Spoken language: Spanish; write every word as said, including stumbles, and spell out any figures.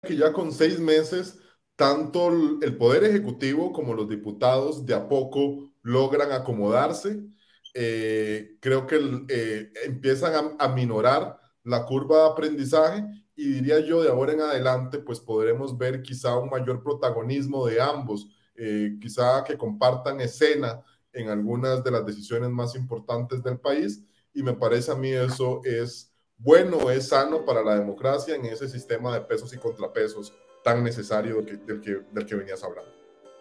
que ya con seis meses, tanto el el Poder Ejecutivo como los diputados de a poco logran acomodarse. Eh, creo que el- eh, empiezan a, a minorar la curva de aprendizaje y diría yo de ahora en adelante, pues podremos ver quizá un mayor protagonismo de ambos, eh, quizá que compartan escena en algunas de las decisiones más importantes del país y me parece a mí eso es bueno, es sano para la democracia en ese sistema de pesos y contrapesos tan necesario del que, del que, del que venías hablando.